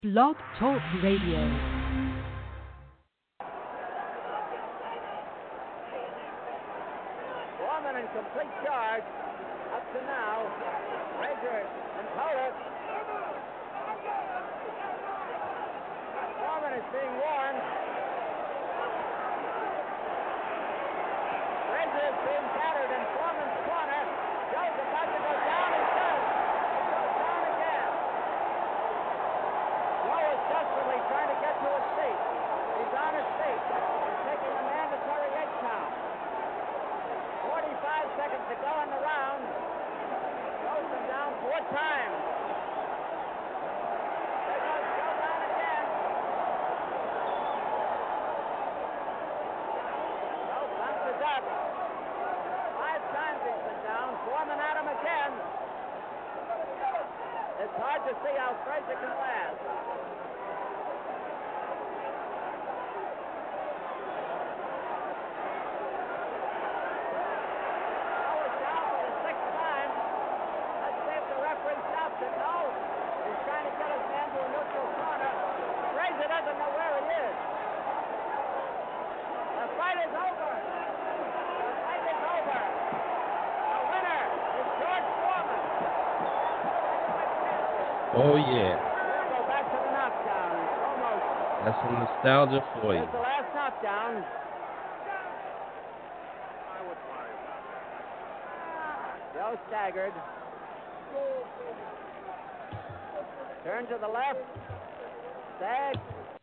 Blog Talk Radio. Foreman in complete charge up to now. Frazier and Pollard. Foreman is being warned. Frazier is being battered in Foreman's corner. Joe's about to go down. He does. He goes down again. Joe is desperately trying to get to his feet. He's on his feet. He's taking a mandatory 8 count. 45 seconds to go in the round. Throws him down 4 times. There goes Joe down again. Joe bounces up. 5 times he's been down. Foreman at him again. It's hard to see how Frazier can last. No, he's trying to get his man to a neutral corner. Frazier doesn't know where he is. The fight is over. The fight is over. The winner is George Foreman. Oh, yeah. We'll go back to the knockdown. Almost. That's some nostalgia for you. Here's the last knockdown. Joe staggered. Turn to the left. Stag.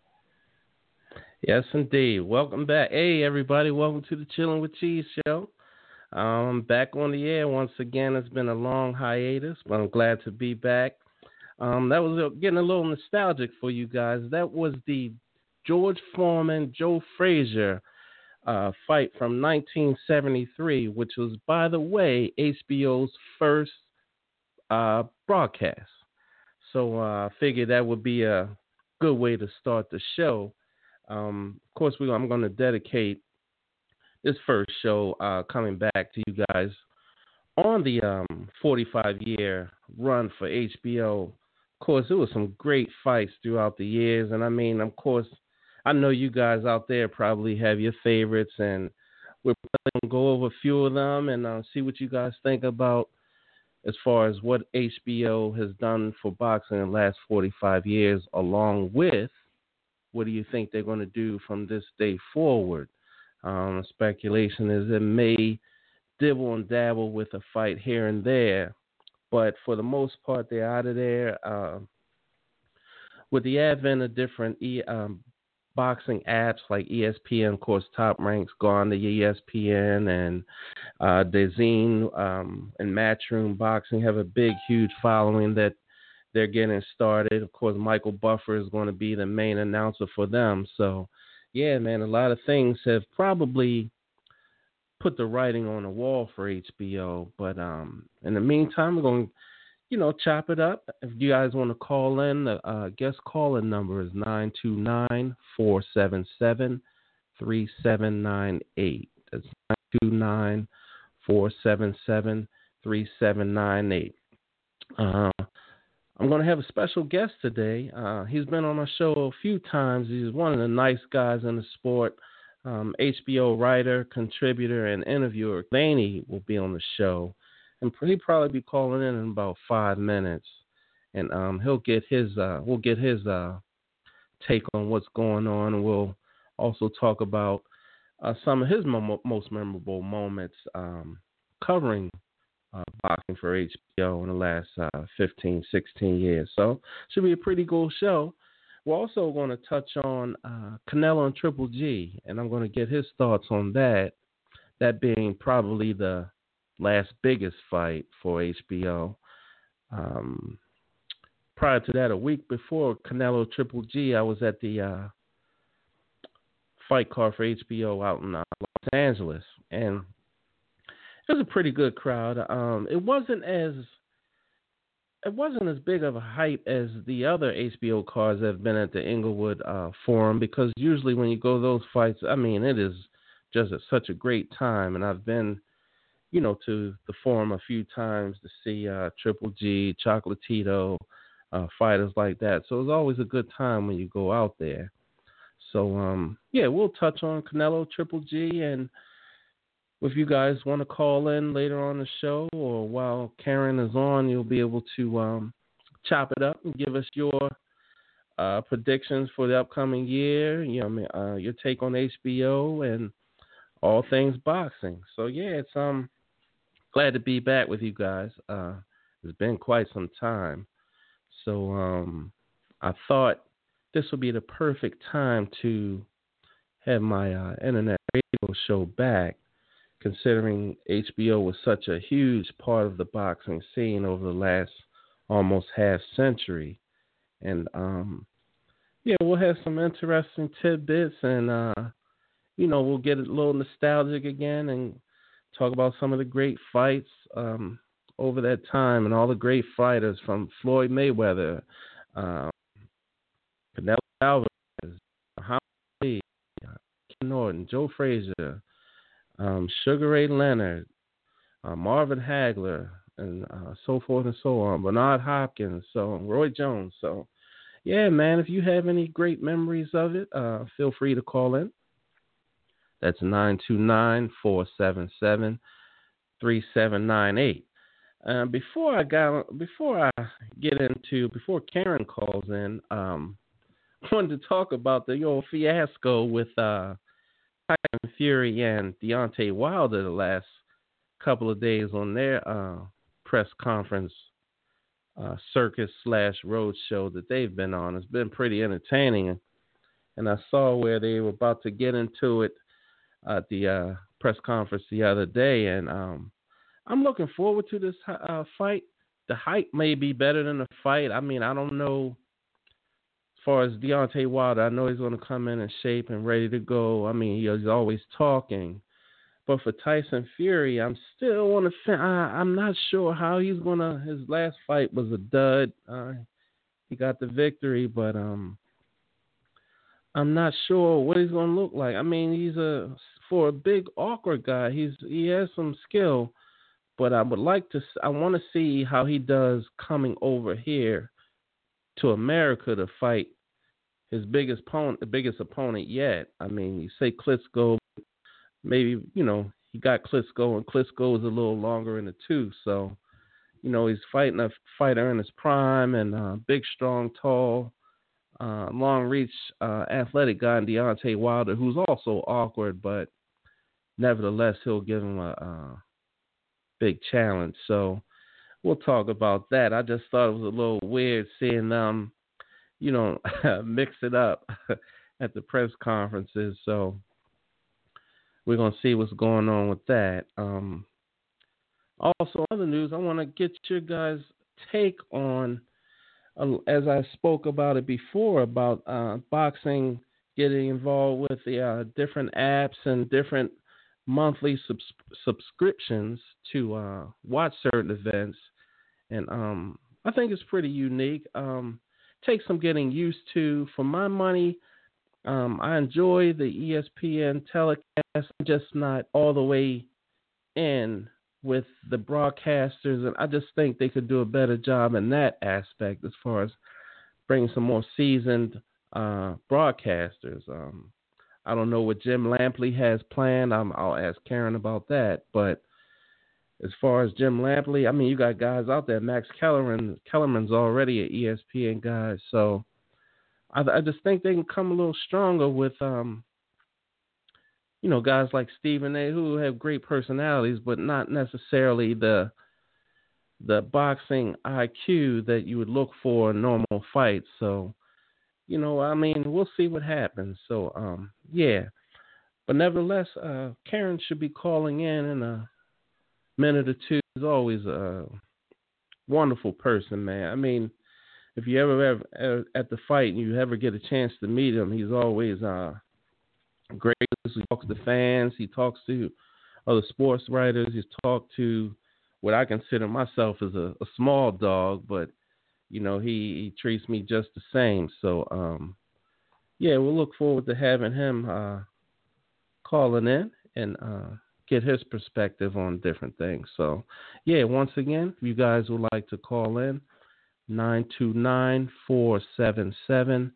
Yes, indeed. Welcome back. Hey, everybody. Welcome to the Chillin' with Cheese show. Back on the air once again. It's been a long hiatus, but I'm glad to be back. That was getting a little nostalgic for you guys. That was the George Foreman, Joe Frazier fight from 1973, which was, by the way, HBO's first broadcast. So I figured that would be a good way to start the show. Of course, I'm going to dedicate this first show coming back to you guys on the 45-year run for HBO. Of course, there were some great fights throughout the years. And I mean, of course, I know you guys out there probably have your favorites. And we're probably going to go over a few of them and see what you guys think about as far as what HBO has done for boxing in the last 45 years, along with what do you think they're going to do from this day forward. Speculation is it may dibble and dabble with a fight here and there, but for the most part, they're out of there. With the advent of different boxing apps like ESPN, of course, Top Rank's gone to ESPN, and DAZN and Matchroom Boxing have a big, huge following that they're getting started. Of course, Michael Buffer is going to be the main announcer for them. So, yeah, man, a lot of things have probably put the writing on the wall for HBO. But in the meantime, we're going to chop it up. If you guys want to call in, the guest call-in number is 929-477-3798. That's 929-477-3798. I'm going to have a special guest today. He's been on my show a few times. He's one of the nice guys in the sport. HBO writer, contributor, and interviewer Laney will be on the show. And he'll probably be calling in about 5 minutes, and we'll get his take on what's going on, and we'll also talk about some of his most memorable moments covering boxing for HBO in the last 15, 16 years. So should be a pretty cool show. We're also going to touch on Canelo and Triple G, and I'm going to get his thoughts on that being probably the last biggest fight for HBO. Prior to that, a week before Canelo Triple G, I was at the fight card for HBO out in Los Angeles, and it was a pretty good crowd. It wasn't as big of a hype as the other HBO cards that have been at the Inglewood Forum, because usually when you go to those fights, I mean, it is just such a great time, and I've been to the Forum a few times to see Triple G, Chocolatito, fighters like that. So it's always a good time when you go out there. So, yeah, we'll touch on Canelo, Triple G, and if you guys want to call in later on the show or while Karen is on, you'll be able to chop it up and give us your predictions for the upcoming year, your take on HBO and all things boxing. So, yeah, it's glad to be back with you guys. It's been quite some time. So I thought this would be the perfect time to have my internet radio show back, considering HBO was such a huge part of the boxing scene over the last almost half century. And, yeah, we'll have some interesting tidbits and, we'll get a little nostalgic again and talk about some of the great fights over that time and all the great fighters from Floyd Mayweather, Canelo Alvarez, Muhammad Ali, Ken Norton, Joe Frazier, Sugar Ray Leonard, Marvin Hagler, and so forth and so on, Bernard Hopkins, so Roy Jones. So, yeah, man, if you have any great memories of it, feel free to call in. That's 929-477-3798. Before Karen calls in, I wanted to talk about the old fiasco with Tyson Fury and Deontay Wilder the last couple of days on their press conference circus/road show that they've been on. It's been pretty entertaining, and I saw where they were about to get into it at the press conference the other day, and I'm looking forward to this fight. The hype may be better than the fight. I mean, I don't know. As far as Deontay Wilder, I know he's going to come in shape and ready to go. I mean, he's always talking. But for Tyson Fury, I'm still on the fence. I'm not sure how he's going to. His last fight was a dud. He got the victory, but I'm not sure what he's going to look like. I mean, for a big awkward guy, he has some skill. But I want to see how he does coming over here to America to fight his biggest opponent yet. I mean, you say Klitschko, maybe, he got Klitschko, and Klitschko is a little longer in the tooth. So, he's fighting a fighter in his prime and big, strong, tall, long reach, athletic guy in Deontay Wilder, who's also awkward, but nevertheless, he'll give him a big challenge. So we'll talk about that. I just thought it was a little weird seeing them, mix it up at the press conferences. So we're going to see what's going on with that. Also, other news, I want to get your guys' take on, as I spoke about it before, about boxing getting involved with the different apps and different monthly subscriptions to watch certain events. And I think it's pretty unique. Takes some getting used to. For my money, I enjoy the ESPN telecast. I'm just not all the way in with the broadcasters, and I just think they could do a better job in that aspect as far as bringing some more seasoned broadcasters. I don't know what Jim Lampley has planned. I'll ask Karen about that. But as far as Jim Lampley, I mean, you got guys out there. Max Kellerman's already an ESPN guy. So I just think they can come a little stronger with, guys like Stephen A., who have great personalities, but not necessarily the boxing IQ that you would look for in normal fights. So, I mean, we'll see what happens. So, yeah. But nevertheless, Karen should be calling in a minute or two. He's always a wonderful person, man. I mean, if you ever at the fight and you ever get a chance to meet him, he's always great. He talks to fans. He talks to other sports writers. He's talked to what I consider myself as a small dog, but he treats me just the same. So, yeah, we'll look forward to having him calling in and get his perspective on different things. So, yeah, once again, if you guys would like to call in, 929-477-3798.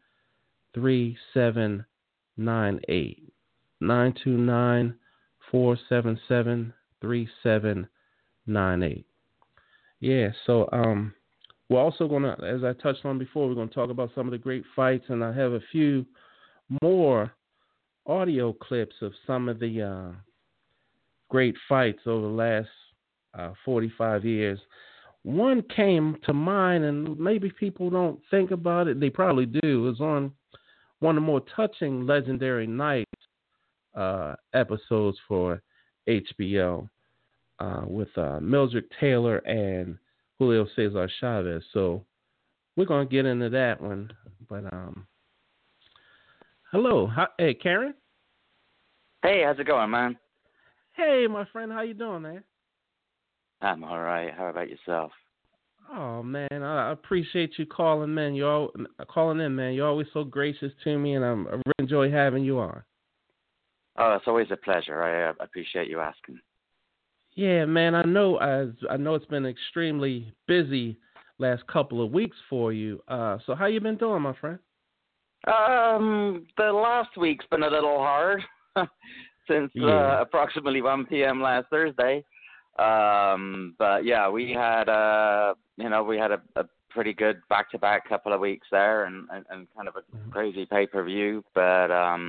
929-477-3798. Yeah, so we're also going to, as I touched on before, we're going to talk about some of the great fights, and I have a few more audio clips of some of the great fights over the last 45 years. One came to mind, and maybe people don't think about it. They probably do. It was on one of the more touching Legendary Nights episodes for HBO with Mildred Taylor and Julio Cesar Chavez. So we're going to get into that one. But hello. Hey, Karen. Hey, how's it going, man? Hey, my friend. How you doing, man? I'm all right. How about yourself? Oh, man, I appreciate you calling in. Calling in, man. You're always so gracious to me, and I really enjoy having you on. Oh, it's always a pleasure. I appreciate you asking. Yeah, man. I know it's been extremely busy last couple of weeks for you. So how you been doing, my friend? The last week's been a little hard since approximately 1 p.m. last Thursday. But yeah, we had a pretty good back-to-back couple of weeks there, and kind of a crazy pay-per-view. But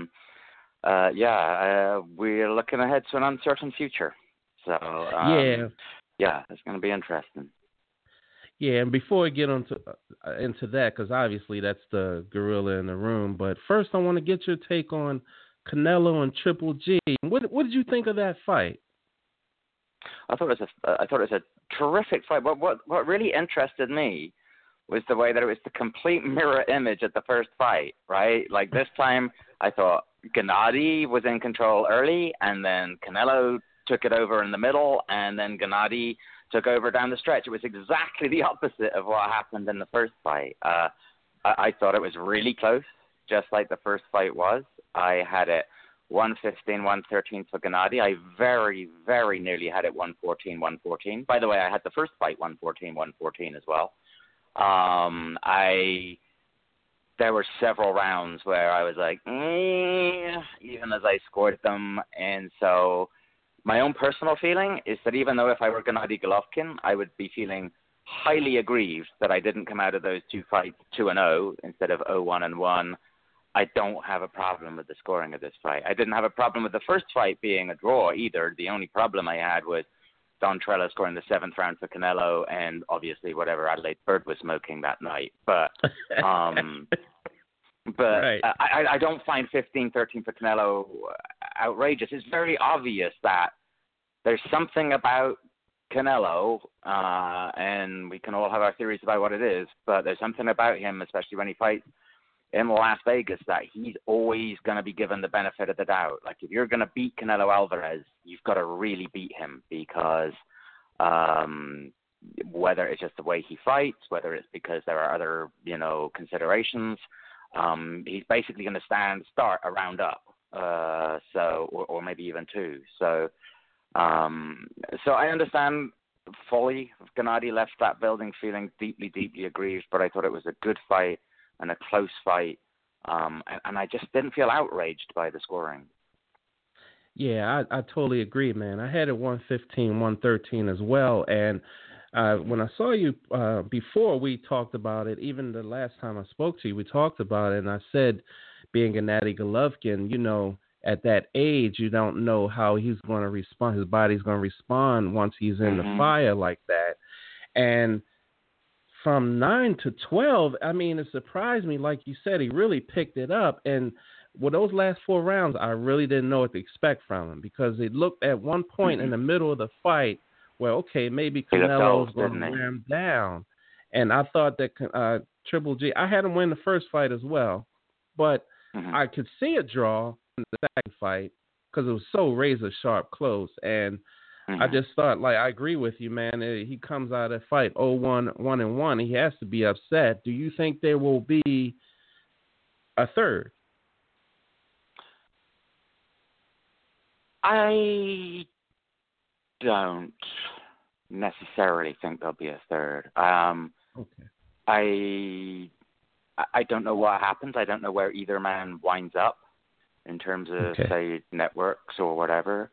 we're looking ahead to an uncertain future. So it's going to be interesting. Yeah, and before we get into that, because obviously that's the gorilla in the room. But first, I want to get your take on Canelo and Triple G. What did you think of that fight? I thought it was a terrific fight. What really interested me was the way that it was the complete mirror image of the first fight, right? Like this time, I thought Gennady was in control early, and then Canelo took it over in the middle, and then Gennady took over down the stretch. It was exactly the opposite of what happened in the first fight. I thought it was really close, just like the first fight was. I had it 115-113 for Gennady. I very, very nearly had it 114-114. By the way, I had the first fight 114-114 as well. There were several rounds where I was like, even as I scored them. And so my own personal feeling is that even though if I were Gennady Golovkin, I would be feeling highly aggrieved that I didn't come out of those two fights 2-0 instead of 0-1-1. I don't have a problem with the scoring of this fight. I didn't have a problem with the first fight being a draw either. The only problem I had was Don Trella scoring the 7th round for Canelo, and obviously whatever Adelaide Bird was smoking that night. But right. I don't find 15-13 for Canelo outrageous. It's very obvious that there's something about Canelo, and we can all have our theories about what it is, but there's something about him, especially when he fights in Las Vegas, that he's always going to be given the benefit of the doubt. Like, if you're going to beat Canelo Alvarez, you've got to really beat him, because whether it's just the way he fights, whether it's because there are other, considerations, he's basically going to start a round up, or maybe even two. So I understand fully Gennady left that building feeling deeply, deeply aggrieved, but I thought it was a good fight and a close fight, and I just didn't feel outraged by the scoring. Yeah, I totally agree, man. I had it 115-113 as well, and when I saw you before we talked about it, even the last time I spoke to you, we talked about it, and I said, being Gennady Golovkin, at that age, you don't know how he's going to respond. His body's going to respond once he's in the fire like that. And from 9 to 12, I mean, it surprised me. Like you said, he really picked it up. And with those last 4 rounds, I really didn't know what to expect from him, because it looked at one point in the middle of the fight where, okay, maybe Canelo's going to wear him down. And I thought that Triple G, I had him win the first fight as well, but I could see a draw in the second fight because it was so razor sharp close. And I just thought, I agree with you, man. He comes out of that fight 0-1-1-1. He has to be upset. Do you think there will be a third? I don't necessarily think there'll be a third. Okay. I don't know what happens. I don't know where either man winds up in terms of, say, networks or whatever.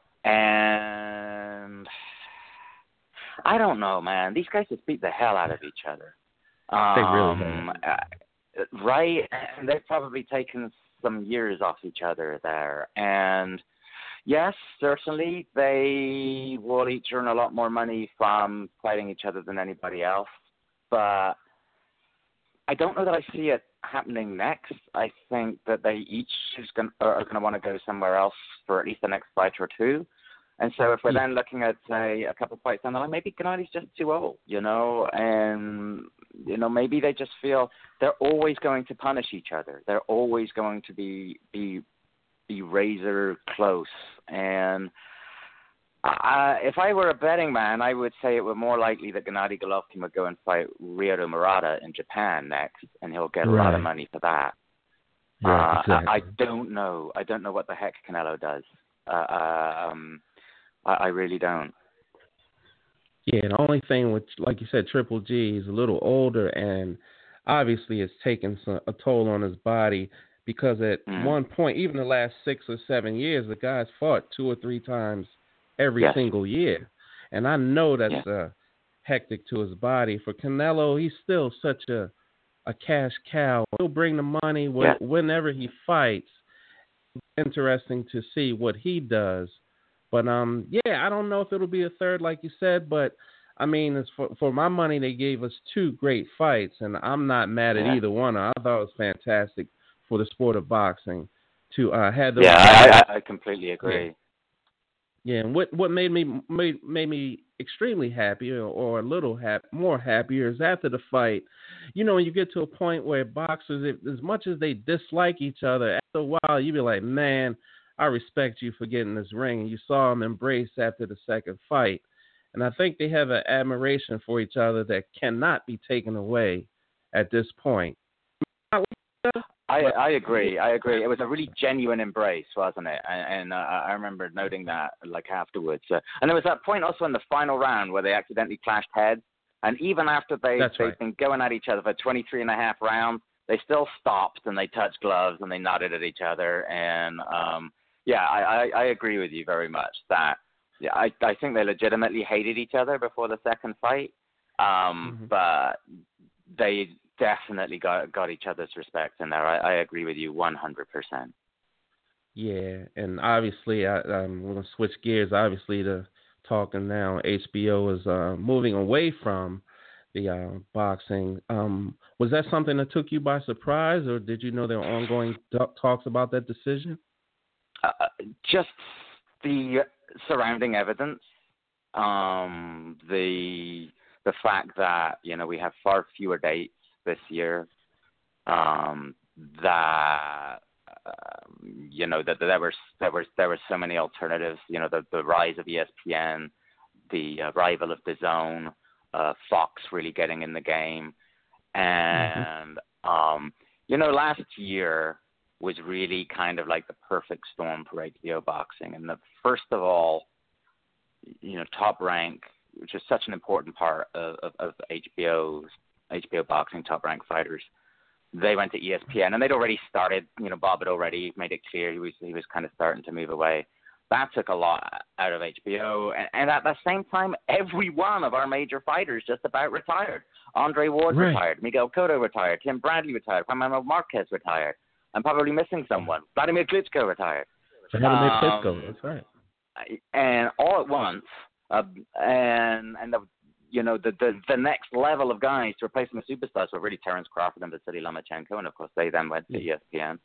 And I don't know, man. These guys just beat the hell out of each other. They really have. Right? And they've probably taken some years off each other there. And yes, certainly they will each earn a lot more money from fighting each other than anybody else. But I don't know that I see it happening next. I think that they each are going to want to go somewhere else for at least the next fight or two. And so if we're then looking at, say, a couple of fights down the line, maybe Gennadi's just too old, and, maybe they just feel they're always going to punish each other. They're always going to be razor close. And if I were a betting man, I would say it were more likely that Gennady Golovkin would go and fight Ryoto Murata in Japan next, and he'll get a lot of money for that. Yeah, exactly. I don't know. I don't know what the heck Canelo does. I really don't. Yeah, the only thing with, like you said, Triple G is a little older, and obviously it's taken a toll on his body because at one point, even the last 6 or 7 years, the guy's fought 2 or 3 times every single year. And I know that's hectic to his body. For Canelo, he's still such a cash cow. He'll bring the money whenever he fights. Interesting to see what he does. But, I don't know if it'll be a third, like you said. But, I mean, for my money, they gave us 2 great fights, and I'm not mad at either one. I thought it was fantastic for the sport of boxing to have those. Yeah, I completely agree. Yeah, and what made me extremely happy or a little more happier is after the fight, when you get to a point where boxers, as much as they dislike each other, after a while you be like, man, I respect you for getting this ring. And you saw them embrace after the second fight. And I think they have an admiration for each other that cannot be taken away at this point. I agree. It was a really genuine embrace, wasn't it? And I remember noting that afterwards. And there was that point also in the final round where they accidentally clashed heads. And even after they've been going at each other for 23 and a half rounds, they still stopped and they touched gloves and they nodded at each other. And I agree with you very much that I think they legitimately hated each other before the second fight. But they definitely got each other's respect in there. I agree with you 100%. Yeah, and obviously, I'm going to switch gears, obviously, to talking now. HBO is moving away from the boxing. Was that something that took you by surprise, or did you know there were ongoing talks about that decision? Just the surrounding evidence, the fact that, we have far fewer dates this year, that there were so many alternatives. The rise of ESPN, the arrival of DAZN, Fox really getting in the game, and last year was really kind of like the perfect storm for HBO boxing. And first of all, Top Rank, which is such an important part of HBO boxing, Top Rank fighters, they went to ESPN, and they'd already started. Bob had already made it clear he was kind of starting to move away. That took a lot out of HBO, and at the same time, every one of our major fighters just about retired. Andre Ward retired, Miguel Cotto retired, Tim Bradley retired, Juan Manuel Marquez retired. I'm probably missing someone. Vladimir Klitschko retired. Vladimir Klitschko, that's right. And all at once, the next level of guys to replace them as superstars were really Terence Crawford and Vasily Lomachenko, and of course they then went to ESPN.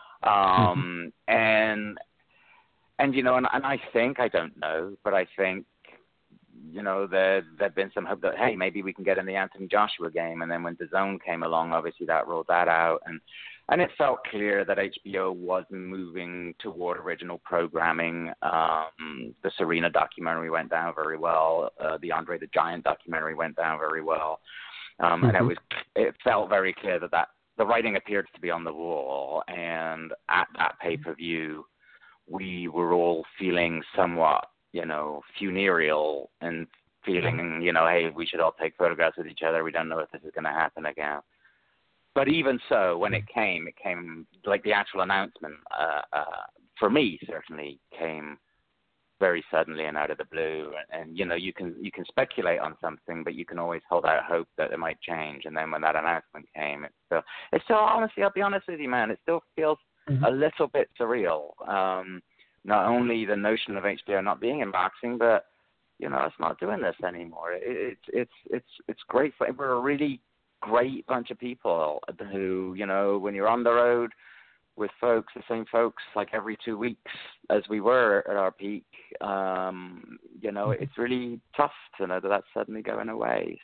And I think, I don't know, but I think, there'd been some hope that, hey, maybe we can get in the Anthony Joshua game. And then when DAZN came along, obviously that ruled that out. And it felt clear that HBO was moving toward original programming. The Serena documentary went down very well. The Andre the Giant documentary went down very well. And it felt very clear that the writing appeared to be on the wall. And at that pay-per-view, we were all feeling somewhat, funereal and feeling, hey, we should all take photographs with each other. We don't know if this is going to happen again. But even so, when it came like the actual announcement, for me, certainly came very suddenly and out of the blue. And you can speculate on something, but you can always hold out hope that it might change. And then when that announcement came, it's still honestly, I'll be honest with you, man, it still feels a little bit surreal. Not only the notion of HBO not being in boxing, but it's not doing this anymore. It's great. We're a really great bunch of people who, when you're on the road with folks, the same folks, like every 2 weeks as we were at our peak, it's really tough to know that that's suddenly going away.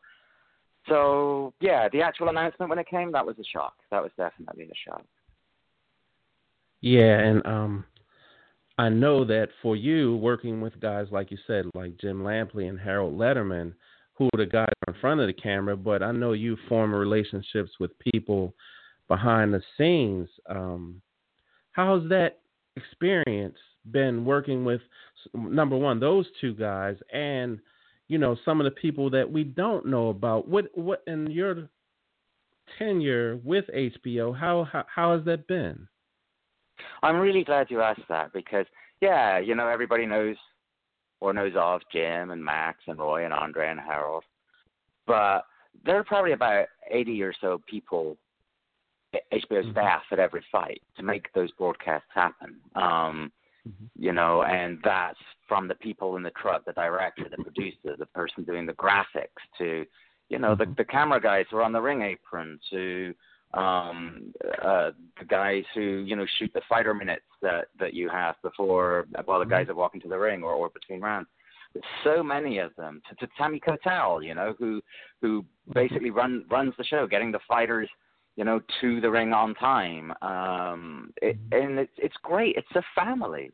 So yeah, the actual announcement when it came, that was a shock. That was definitely a shock. Yeah, and I know that for you, working with guys like you said, like Jim Lampley and Harold Letterman, who are the guys in front of the camera, but I know you form relationships with people behind the scenes. How's that experience been working with, number one, those two guys, and some of the people that we don't know about? What in your tenure with HBO, how has that been? I'm really glad you asked that because, everybody knows of Jim and Max and Roy and Andre and Harold. But there are probably about 80 or so people, HBO staff at every fight to make those broadcasts happen. And that's from the people in the truck, the director, the producer, the person doing the graphics, to, the camera guys who are on the ring apron, to the guys who shoot the fighter minutes that you have before while the guys are walking to the ring or between rounds. There's so many of them. To Tammy Kotal, who basically runs the show, getting the fighters to the ring on time. And it's great. It's a family.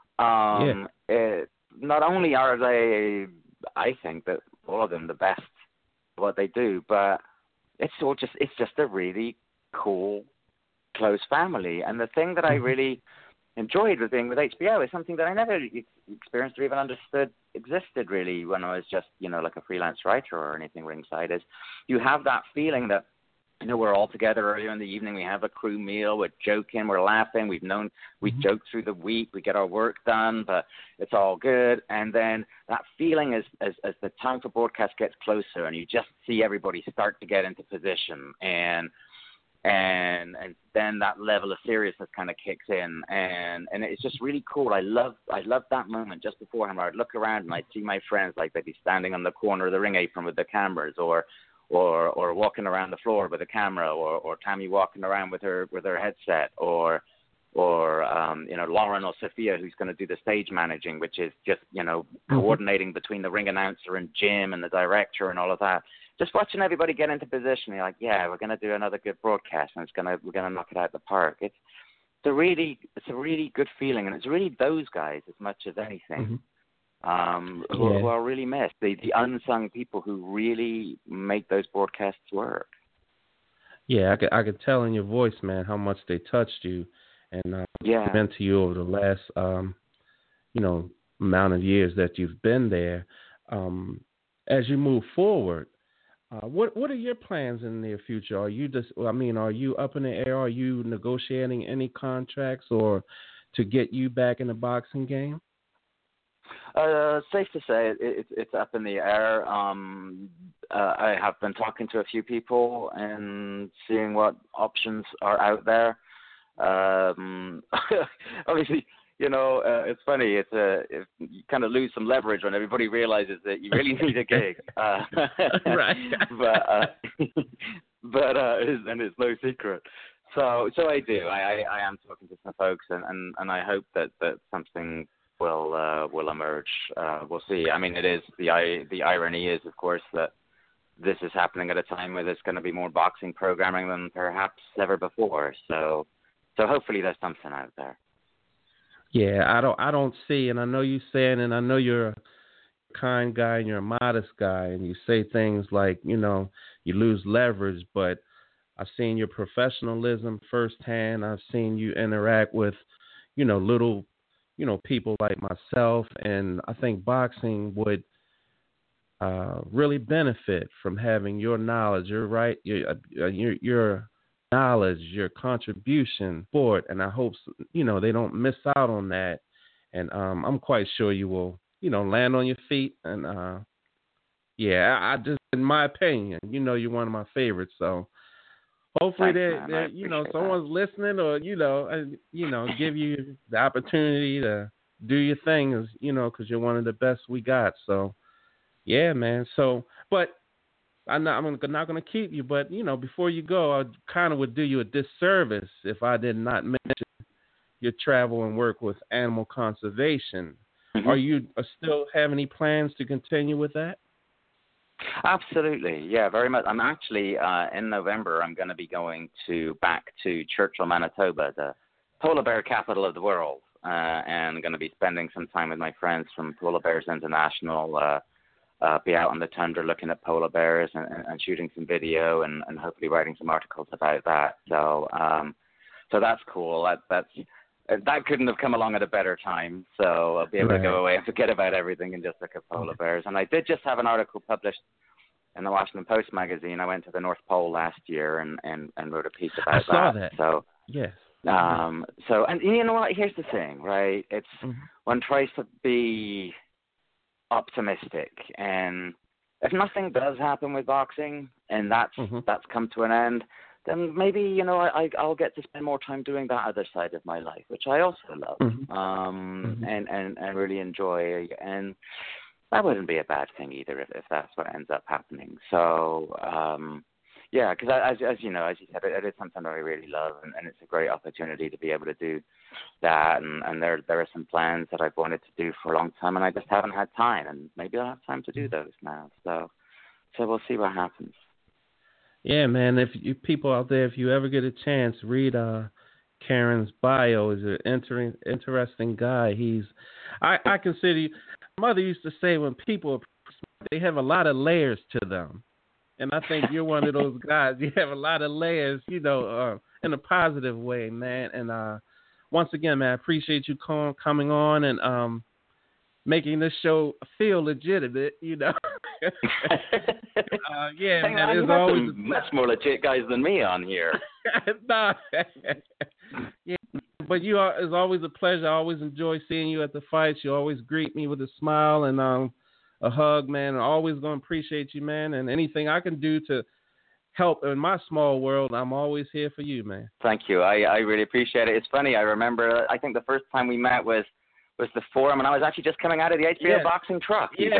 Not only are they, I think that all of them the best at what they do, but it's just a really cool, close family. And the thing that I really enjoyed with being with HBO is something that I never experienced or even understood existed really when I was just, like a freelance writer or anything ringside, is you have that feeling that, we're all together earlier in the evening, we have a crew meal, we're joking, we're laughing, we joke through the week, we get our work done, but it's all good. And then that feeling as the time for broadcast gets closer and you just see everybody start to get into position and then that level of seriousness kind of kicks in, and it's just really cool. I love that moment just beforehand where I'd look around and I'd see my friends, like they'd be standing on the corner of the ring apron with the cameras, or walking around the floor with a camera, or Tammy walking around with her headset, or Lauren or Sophia, who's going to do the stage managing, which is just coordinating between the ring announcer and Jim and the director and all of that. Just watching everybody get into position, you're like, yeah, we're going to do another good broadcast, and we're going to knock it out of the park. It's a really good feeling, and it's really those guys as much as anything who are really missed. The unsung people who really make those broadcasts work. Yeah, I could tell in your voice, man, how much they touched you, and meant to you over the last amount of years that you've been there. As you move forward, what are your plans in the near future? Are you are you up in the air? Are you negotiating any contracts or to get you back in the boxing game? Safe to say it's up in the air. I have been talking to a few people and seeing what options are out there. Obviously, it's funny. If you kind of lose some leverage when everybody realizes that you really need a gig. Right. But and it's no secret. So I do. I am talking to some folks, and I hope that something will emerge. We'll see. I mean, it is the irony is, of course, that this is happening at a time where there's going to be more boxing programming than perhaps ever before. So hopefully there's something out there. Yeah, I don't see, and I know you saying, and I know you're a kind guy and you're a modest guy, and you say things like, you lose leverage, but I've seen your professionalism firsthand. I've seen you interact with, little, people like myself, and I think boxing would really benefit from having your knowledge, your knowledge, your contribution for it. And I hope, they don't miss out on that. And I'm quite sure you will, land on your feet. And I just, in my opinion, you're one of my favorites. So hopefully someone's listening, or give you the opportunity to do your thing, because you're one of the best we got. So yeah, man. So, but I'm not going to keep you. But before you go, I kind of would do you a disservice if I did not mention your travel and work with animal conservation. Mm-hmm. Are you still have any plans to continue with that? Absolutely, yeah, very much. I'm actually in November. I'm going to be going back to Churchill, Manitoba, the polar bear capital of the world, and going to be spending some time with my friends from Polar Bears International. Be out on the tundra looking at polar bears and shooting some video and hopefully writing some articles about that. So that's cool. That couldn't have come along at a better time. So I'll be able to go away and forget about everything and just look at polar bears. And I did just have an article published in the Washington Post magazine. I went to the North Pole last year and wrote a piece about that. I saw that. So yes. So and you know what? Here's the thing, right? It's one tries to be optimistic, and if nothing does happen with boxing and that's come to an end, then maybe I'll get to spend more time doing that other side of my life, which I also love and really enjoy, and that wouldn't be a bad thing either if that's what ends up happening. So because as you said, it is something that I really love, and it's a great opportunity to be able to do that. And there are some plans that I've wanted to do for a long time, and I just haven't had time. And maybe I'll have time to do those now. So we'll see what happens. Yeah, man. If you people out there, if you ever get a chance, read Karen's bio. He's an interesting guy. I consider you. My mother used to say when people they have a lot of layers to them. And I think you're one of those guys. You have a lot of layers, in a positive way, man. And once again, man, I appreciate you coming on and making this show feel legitimate, Yeah, man, there's always much more legit guys than me on here. Nah. Yeah, but it's always a pleasure. I always enjoy seeing you at the fights. You always greet me with a smile and a hug, man. I'm always going to appreciate you, man. And anything I can do to help in my small world, I'm always here for you, man. Thank you. I really appreciate it. It's funny. I remember, I think the first time we met was the forum, and I was actually just coming out of the HBO boxing truck. Yeah.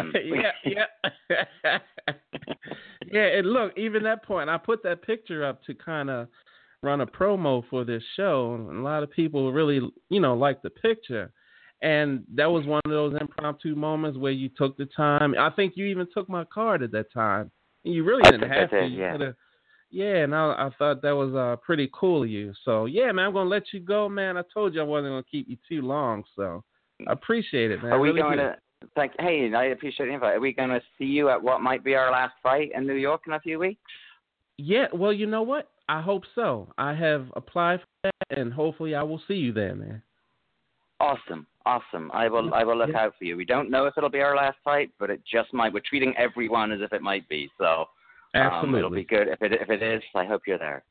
And look, even that point, I put that picture up to kind of run a promo for this show, and a lot of people really, liked the picture. And that was one of those impromptu moments where you took the time. I think you even took my card at that time. And you really didn't have to. And I thought that was pretty cool of you. So, yeah, man, I'm going to let you go, man. I told you I wasn't going to keep you too long. So I appreciate it, man. Are we going to – hey, I appreciate the invite. Are we going to see you at what might be our last fight in New York in a few weeks? Yeah, well, you know what? I hope so. I have applied for that, and hopefully I will see you there, man. Awesome. I will look out for you. We don't know if it'll be our last fight, but it just might. We're treating everyone as if it might be. So absolutely, it'll be good. If it is, I hope you're there.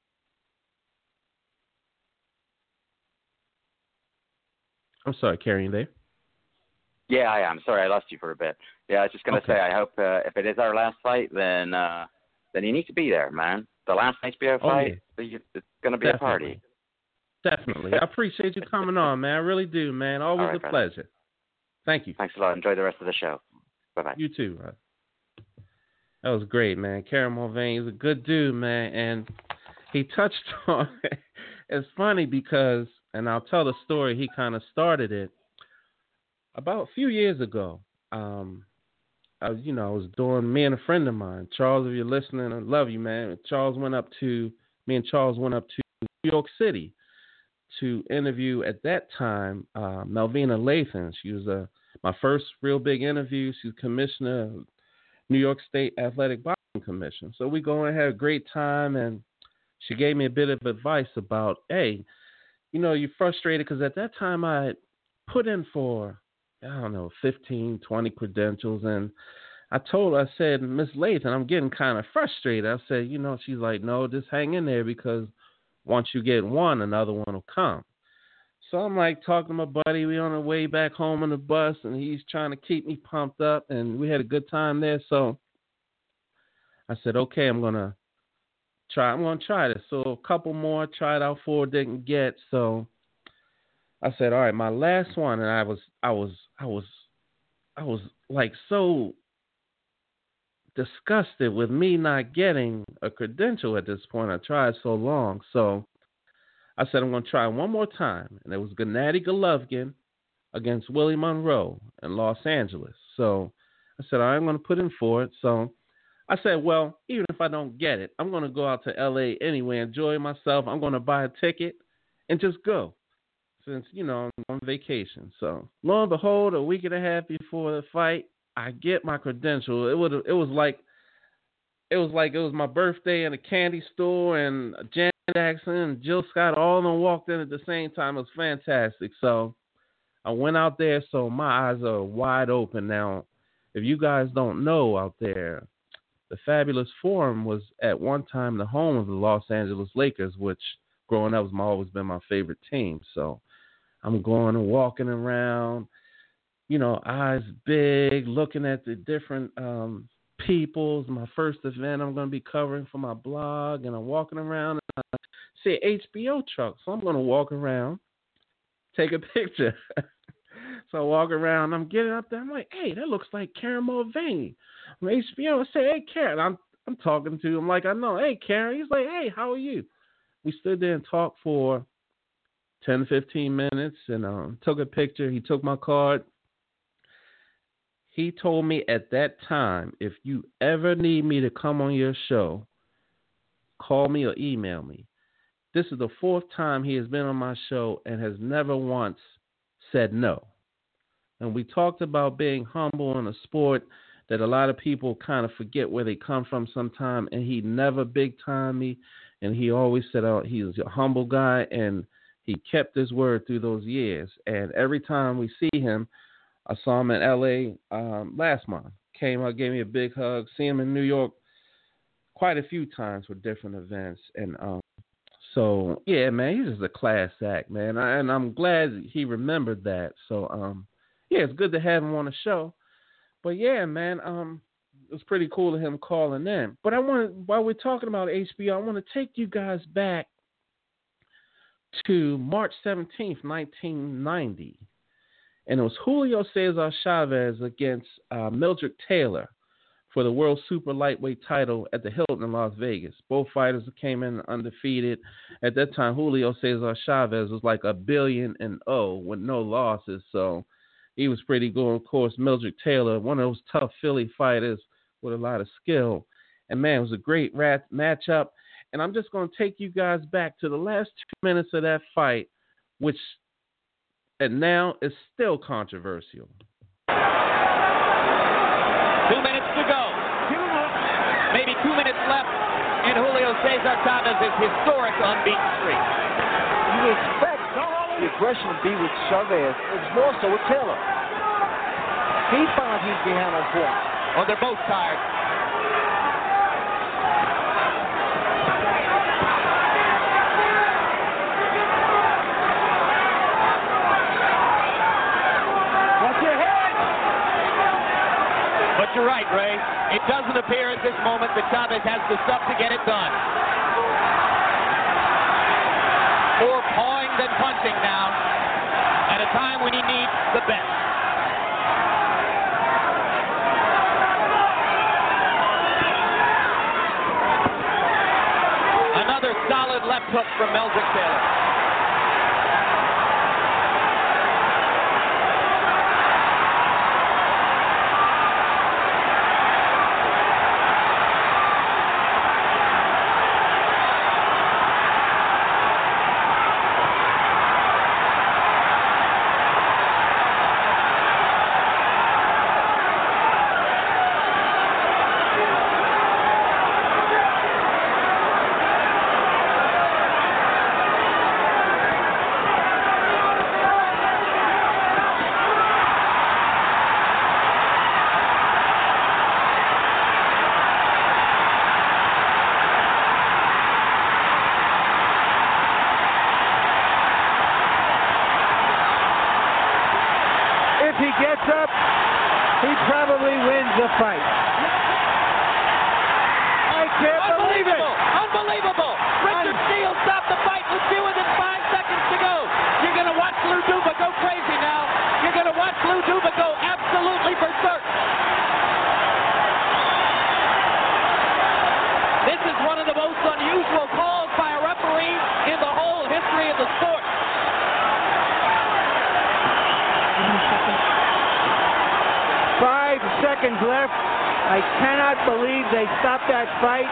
I'm sorry, Carrie, you there? Yeah, I am. Sorry, I lost you for a bit. Yeah, I was just going to say, I hope if it is our last fight, then you need to be there, man. The last HBO fight, it's going to be a party. Definitely. I appreciate you coming on, man. I really do, man. Always a pleasure. Thank you. Thanks a lot. Enjoy the rest of the show. Bye-bye. You too, right? That was great, man. Karen Mulvaney is a good dude, man. And he touched on it's funny because, and I'll tell the story, he kind of started it. About a few years ago, I was doing, me and a friend of mine, Charles, if you're listening, I love you, man. Me and Charles went up to New York City to interview at that time Melvina Lathan. She was my first real big interview. She's commissioner of New York State Athletic Boxing Commission. So we go and had a great time, and she gave me a bit of advice about, hey, you're frustrated because at that time I had put in for, 15, 20 credentials, and I told her, I said, Miss Lathan, I'm getting kind of frustrated. I said, she's like, no, just hang in there because once you get one, another one will come. So I'm like talking to my buddy. We on our way back home on the bus, and he's trying to keep me pumped up, and we had a good time there. So I said, okay, I'm gonna try this. So a couple more, tried out 4, didn't get. So I said, all right, my last one, and I was like so disgusted with me not getting a credential at this point. I tried so long. So I said, I'm going to try one more time. And it was Gennady Golovkin against Willie Monroe in Los Angeles. So I said, all right, I'm going to put in for it. So I said, well, even if I don't get it, I'm going to go out to L.A. anyway, enjoy myself. I'm going to buy a ticket and just go since, I'm on vacation. So lo and behold, a week and a half before the fight, I get my credential. It was like it was my birthday in a candy store, and Janet Jackson and Jill Scott all of them walked in at the same time. It was fantastic. So I went out there, so my eyes are wide open now. If you guys don't know out there, the Fabulous Forum was at one time the home of the Los Angeles Lakers, which growing up has always been my favorite team. So I'm going and walking around, eyes big, looking at the different peoples. My first event I'm going to be covering for my blog, and I'm walking around and I see an HBO truck. So I'm going to walk around, take a picture. So I walk around, I'm getting up there. I'm like, hey, that looks like Karen Mulvaney from HBO. I say, hey, Karen. I'm talking to him like I know. Hey, Karen. He's like, hey, how are you? We stood there and talked for 10, 15 minutes and took a picture. He took my card. He told me at that time, if you ever need me to come on your show, call me or email me. This is the 4th time he has been on my show and has never once said no. And we talked about being humble in a sport that a lot of people kind of forget where they come from sometime. And he never big-timed me. And he always said he was a humble guy, and he kept his word through those years. And every time we see him, I saw him in L.A. Last month. Came out, gave me a big hug. See him in New York quite a few times for different events. And so, yeah, man, he's just a class act, man. And I'm glad he remembered that. So, yeah, it's good to have him on the show. But, yeah, man, it was pretty cool of him calling in. But while we're talking about HBO, I want to take you guys back to March 17th, 1990. And it was Julio Cesar Chavez against Mildred Taylor for the World Super Lightweight title at the Hilton in Las Vegas. Both fighters came in undefeated. At that time, Julio Cesar Chavez was like 1-0 with no losses. So he was pretty good. Of course, Mildred Taylor, one of those tough Philly fighters with a lot of skill. And, man, it was a great matchup. And I'm just going to take you guys back to the last 2 minutes of that fight, which – and now it's still controversial. 2 minutes to go. Maybe 2 minutes left in Julio Cesar Chavez's historic unbeaten streak. You expect the aggression to be with Chavez. It's more so with Taylor. He found he's behind on point. Oh, they're both tired. You're right, Ray. It doesn't appear at this moment that Chavez has the stuff to get it done. More pawing than punching now, at a time when he needs the best. Another solid left hook from Mildred Taylor. gets up, he probably wins the fight. I can't believe it. Unbelievable. Richard Steele stopped the fight with fewer than 5 seconds to go. You're going to watch Lou Duva go crazy now. You're going to watch Lou Duva go absolutely berserk. This is one of the most unusual calls by a referee in the whole history of the sport. 5 seconds left. I cannot believe they stopped that fight.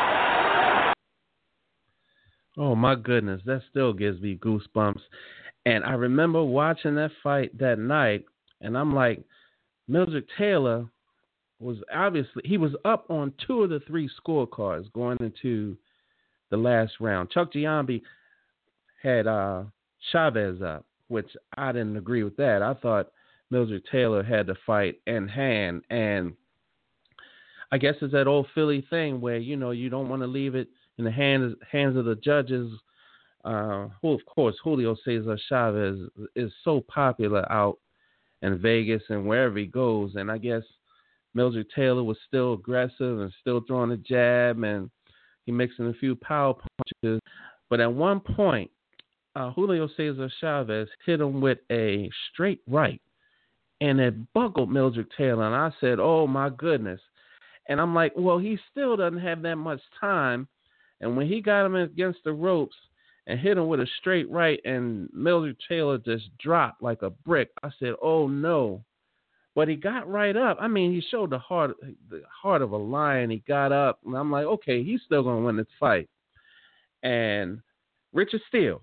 Oh, my goodness. That still gives me goosebumps. And I remember watching that fight that night, and I'm like, Mildred Taylor was obviously, he was up on 2 of the 3 scorecards going into the last round. Chuck Giambi had Chavez up, which I didn't agree with that. I thought Mildred Taylor had the fight in hand, and I guess it's that old Philly thing where, you know, you don't want to leave it in the hands of the judges, who, of course, Julio Cesar Chavez is so popular out in Vegas and wherever he goes. And I guess Mildred Taylor was still aggressive and still throwing a jab, and he mixing a few power punches. But at one point, Julio Cesar Chavez hit him with a straight right, and it buckled Mildred Taylor. And I said, oh, my goodness. And I'm like, well, he still doesn't have that much time. And when he got him against the ropes and hit him with a straight right, and Mildred Taylor just dropped like a brick, I said, oh, no. But he got right up. I mean, he showed the heart of a lion. He got up, and I'm like, okay, he's still going to win this fight. And Richard Steele.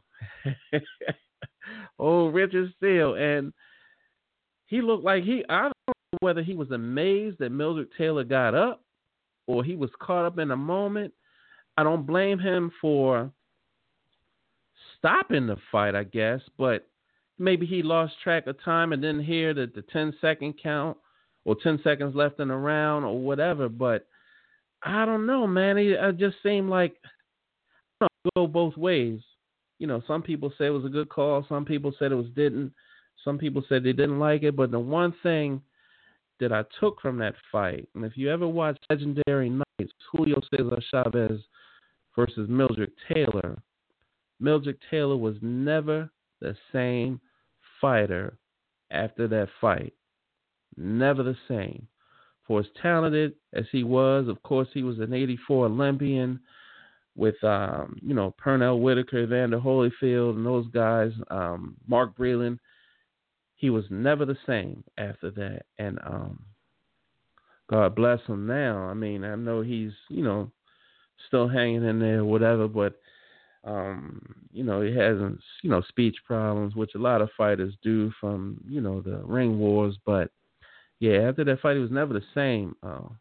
Oh, Richard Steele. And he looked like I don't know whether he was amazed that Mildred Taylor got up or he was caught up in a moment. I don't blame him for stopping the fight, I guess, but maybe he lost track of time and didn't hear the 10-second count or 10 seconds left in the round or whatever. But I don't know, man. It just seemed like go both ways. You know, some people say it was a good call. Some people said it didn't. Some people said they didn't like it. But the one thing that I took from that fight, and if you ever watch Legendary Nights, Julio Cesar Chavez versus Mildred Taylor was never the same fighter after that fight. Never the same. For as talented as he was, of course, he was an 84 Olympian with, Pernell Whitaker, Evander Holyfield, and those guys, Mark Breland. He was never the same after that. And God bless him now. I mean, I know he's, still hanging in there or whatever, but, he hasn't, speech problems, which a lot of fighters do from, the ring wars. But, yeah, after that fight, he was never the same.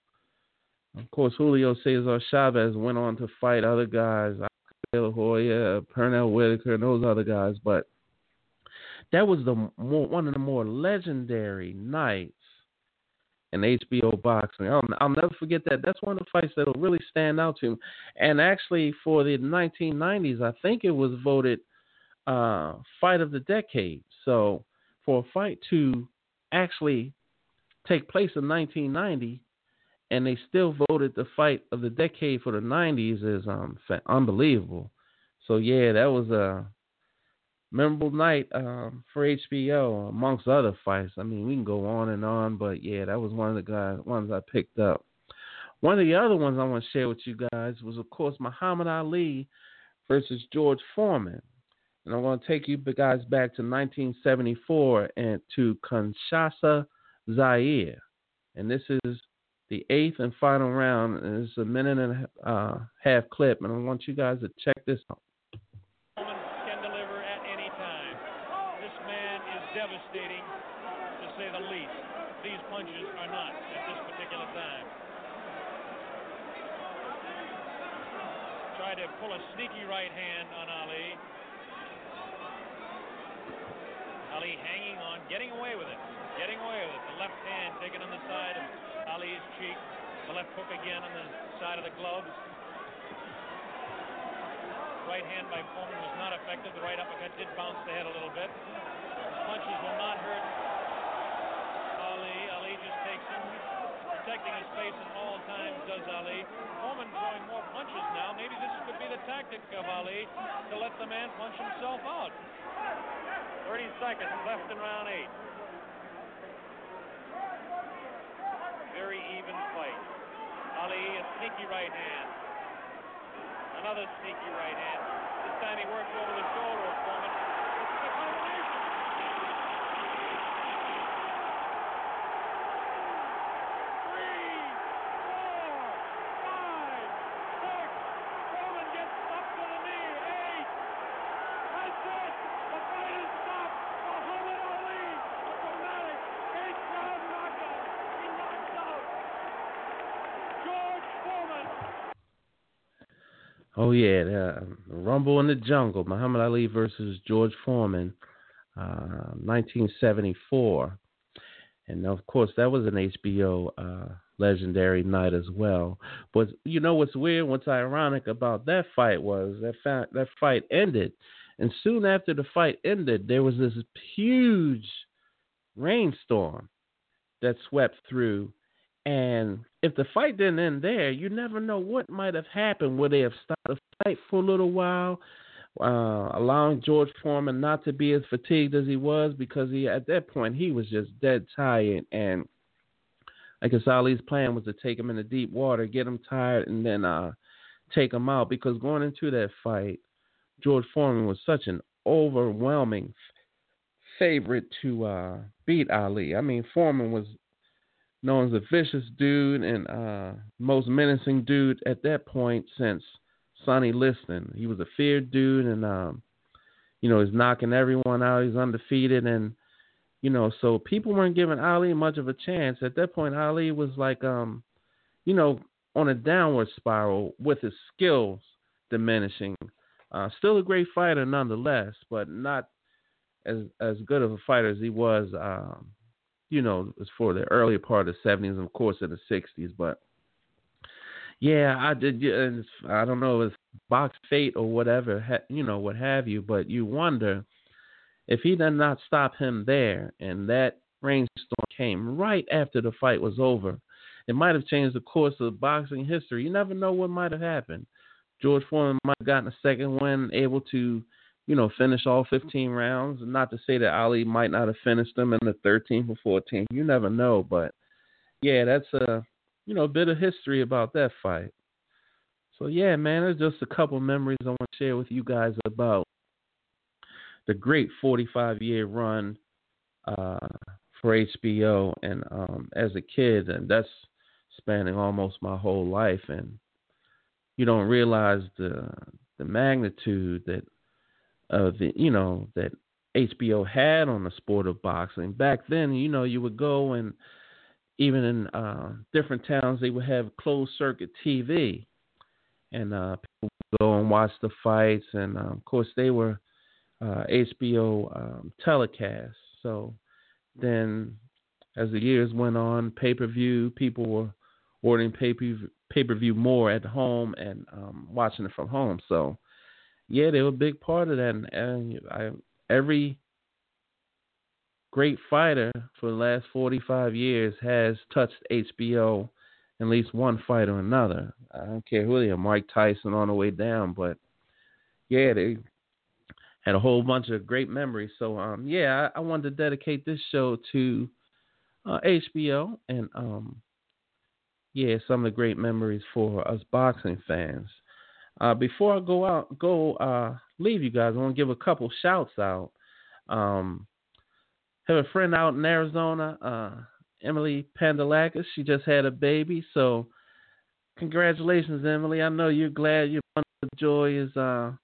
Of course, Julio Cesar Chavez went on to fight other guys, De La Hoya, Pernell Whitaker, and those other guys. But that was one of the more legendary nights in HBO boxing. I'll never forget that. That's one of the fights that will really stand out to me. And actually, for the 1990s, I think it was voted Fight of the Decade. So for a fight to actually take place in 1990, and they still voted the Fight of the Decade for the 90s is unbelievable. So, yeah, that was a memorable night for HBO, amongst other fights. I mean, we can go on, but yeah, that was one of the ones I picked up. One of the other ones I want to share with you guys was, of course, Muhammad Ali versus George Foreman. And I'm going to take you guys back to 1974 and to Kinshasa, Zaire. And this is the 8th and final round. And it's a minute and a half clip, and I want you guys to check this out. Devastating, to say the least. These punches are not at this particular time. Tried to pull a sneaky right hand on Ali. Ali hanging on, getting away with it. The left hand taken on the side of Ali's cheek. The left hook again on the side of the gloves. Right hand by Foreman was not effective. The right uppercut did bounce the head a little bit. Punches will not hurt protecting his face at all times, does Ali. Foreman throwing more punches now. Maybe this could be the tactic of Ali to let the man punch himself out. 30 seconds left in round 8. Very even fight. Ali, a sneaky right hand. Another sneaky right hand. This time he works over the shoulder of Foreman. This is a combination. 3, 4, 5, 6. Foreman gets up to the knee. 8. That's it. The fight is stopped. Muhammad Ali, a dramatic 8-round knockout. He knocks out George Foreman. Oh yeah, the Rumble in the Jungle, Muhammad Ali versus George Foreman, 1974, and of course that was an HBO legendary night as well. But you know what's weird, what's ironic about that fight was that fight ended, and soon after the fight ended, there was this huge rainstorm that swept through. And if the fight didn't end there, you never know what might have happened. Would they have stopped the fight for a little while, allowing George Foreman not to be as fatigued as he was, because at that point he was just dead tired. And I guess Ali's plan was to take him into deep water, get him tired, and then take him out. Because going into that fight, George Foreman was such an overwhelming favorite to beat Ali. I mean, Foreman was known as a vicious dude and most menacing dude at that point since Sonny Liston. He was a feared dude, and he's knocking everyone out. He's undefeated, and so people weren't giving Ali much of a chance. At that point, Ali was like, on a downward spiral with his skills diminishing. Still a great fighter nonetheless, but not as good of a fighter as he was. It's for the earlier part of the 70s and, of course, in the 60s. But, yeah, I don't know if it's box fate or whatever, what have you, but you wonder if he did not stop him there and that rainstorm came right after the fight was over, it might have changed the course of boxing history. You never know what might have happened. George Foreman might have gotten a second win, able to finish all 15 rounds. Not to say that Ali might not have finished them in the 13th or 14th. You never know. But, yeah, that's a bit of history about that fight. So, yeah, man, there's just a couple memories I want to share with you guys about the great 45-year run for HBO. And as a kid, and that's spanning almost my whole life. And you don't realize the magnitude that that HBO had on the sport of boxing. Back then, you would go, and even in different towns, they would have closed circuit TV, and people would go and watch the fights. And of course, they were HBO telecasts. So then, as the years went on, pay-per-view, people were ordering pay-per-view more at home and watching it from home. So, yeah, they were a big part of that. And every great fighter for the last 45 years has touched HBO, at least one fight or another. I don't care who they are, Mike Tyson on the way down. But, yeah, they had a whole bunch of great memories. So, I wanted to dedicate this show to HBO and, some of the great memories for us boxing fans. Before I leave you guys, I want to give a couple shouts out. Have a friend out in Arizona, Emily Pandalakis. She just had a baby, so congratulations, Emily. I know you're glad your joy is,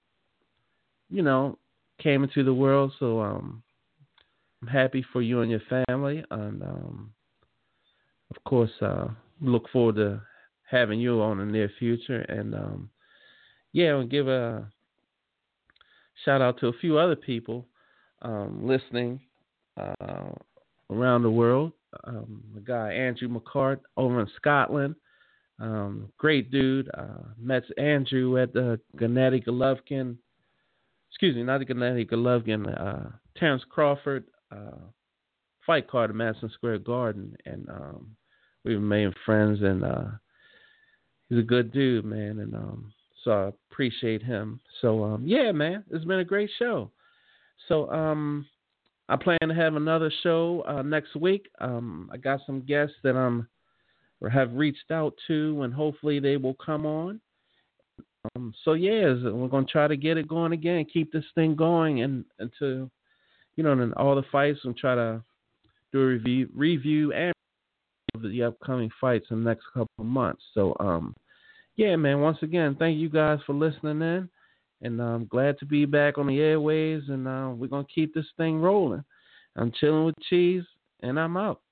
came into the world. So I'm happy for you and your family, and of course, look forward to having you on in the near future. And I'll give a shout out to a few other people listening around the world. The guy Andrew McCart over in Scotland, great dude. Met Andrew at the Gennady Golovkin. Excuse me, not the Gennady Golovkin. Terrence Crawford fight card at Madison Square Garden, and we've made friends, and he's a good dude, man, and so I appreciate him. So yeah, man, it's been a great show. So I plan to have another show next week. I got some guests that have reached out to, and hopefully they will come on. So yeah, we're gonna try to get it going again, keep this thing going, and to in all the fights, and try to do a review and the upcoming fights in the next couple of months. So yeah, man, once again, thank you guys for listening in, and I'm glad to be back on the airwaves, and we're gonna keep this thing rolling. I'm chilling with Cheese, and I'm out.